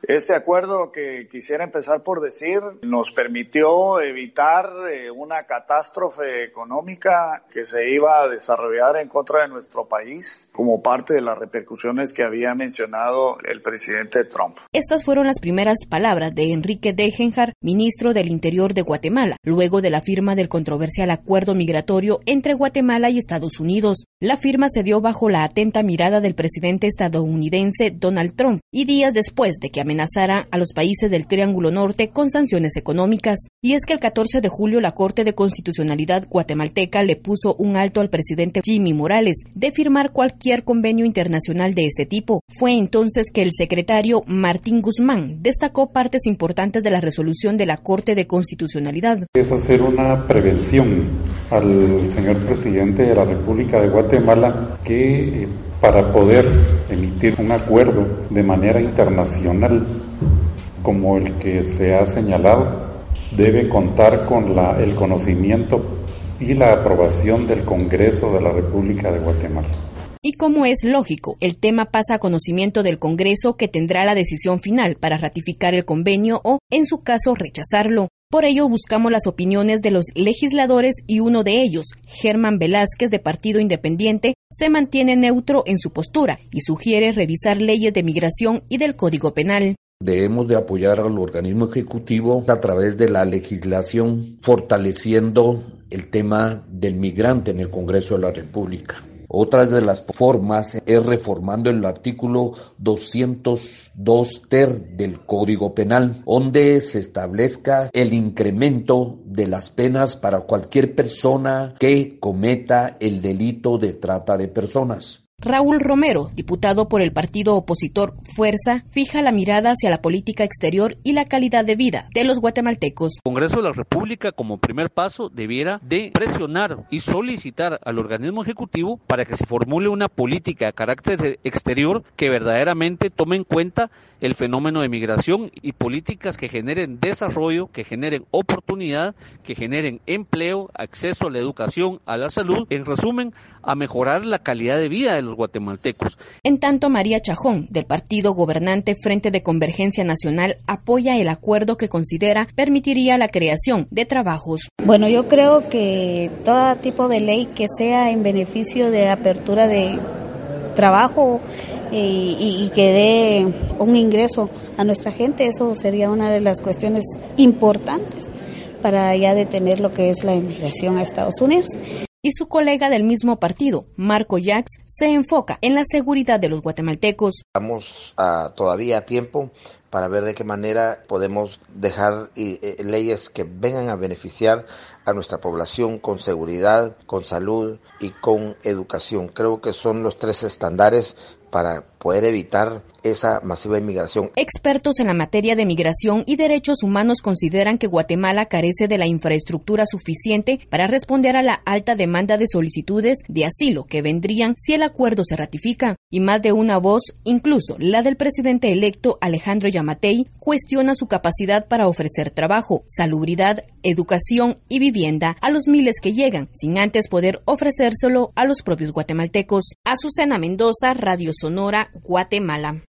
Este acuerdo, que quisiera empezar por decir, nos permitió evitar una catástrofe económica que se iba a desarrollar en contra de nuestro país como parte de las repercusiones que había mencionado el presidente Trump. Estas fueron las primeras palabras de Enrique Degenhard, ministro del Interior de Guatemala, luego de la firma del controversial acuerdo migratorio entre Guatemala y Estados Unidos. La firma se dio bajo la atenta mirada del presidente estadounidense Donald Trump y días después de que amenazara a los países del Triángulo Norte con sanciones económicas. Y es que el 14 de julio la Corte de Constitucionalidad guatemalteca le puso un alto al presidente Jimmy Morales de firmar cualquier convenio internacional de este tipo. Fue entonces que el secretario Martín Guzmán destacó partes importantes de la resolución de la Corte de Constitucionalidad. Es hacer una prevención al señor presidente de la República de Guatemala que para poder emitir un acuerdo de manera internacional como el que se ha señalado, debe contar con el conocimiento y la aprobación del Congreso de la República de Guatemala. Y como es lógico, el tema pasa a conocimiento del Congreso, que tendrá la decisión final para ratificar el convenio o, en su caso, rechazarlo. Por ello, buscamos las opiniones de los legisladores y uno de ellos, Germán Velázquez, de Partido Independiente, se mantiene neutro en su postura y sugiere revisar leyes de migración y del Código Penal. Debemos de apoyar al organismo ejecutivo a través de la legislación, fortaleciendo el tema del migrante en el Congreso de la República. Otra de las formas es reformando el artículo 202 ter del Código Penal, donde se establezca el incremento de las penas para cualquier persona que cometa el delito de trata de personas. Raúl Romero, diputado por el partido opositor Fuerza, fija la mirada hacia la política exterior y la calidad de vida de los guatemaltecos. El Congreso de la República, como primer paso, debiera de presionar y solicitar al organismo ejecutivo para que se formule una política de carácter exterior que verdaderamente tome en cuenta el fenómeno de migración y políticas que generen desarrollo, que generen oportunidad, que generen empleo, acceso a la educación, a la salud, en resumen, a mejorar la calidad de vida de los guatemaltecos. En tanto, María Chajón, del partido gobernante Frente de Convergencia Nacional, apoya el acuerdo que considera permitiría la creación de trabajos. Bueno, yo creo que todo tipo de ley que sea en beneficio de apertura de trabajo y que dé un ingreso a nuestra gente, eso sería una de las cuestiones importantes para ya detener lo que es la inmigración a Estados Unidos. Y su colega del mismo partido, Marco Jax, se enfoca en la seguridad de los guatemaltecos. Estamos todavía a tiempo para ver de qué manera podemos dejar leyes que vengan a beneficiar a nuestra población con seguridad, con salud y con educación. Creo que son los tres estándares para poder evitar esa masiva inmigración. Expertos en la materia de migración y derechos humanos consideran que Guatemala carece de la infraestructura suficiente para responder a la alta demanda de solicitudes de asilo que vendrían si el acuerdo se ratifica. Y más de una voz, incluso la del presidente electo Alejandro Yamatei, cuestiona su capacidad para ofrecer trabajo, salubridad, educación y vivienda a los miles que llegan, sin antes poder ofrecérselo a los propios guatemaltecos. Azucena Mendoza, Radio Sonora, Guatemala.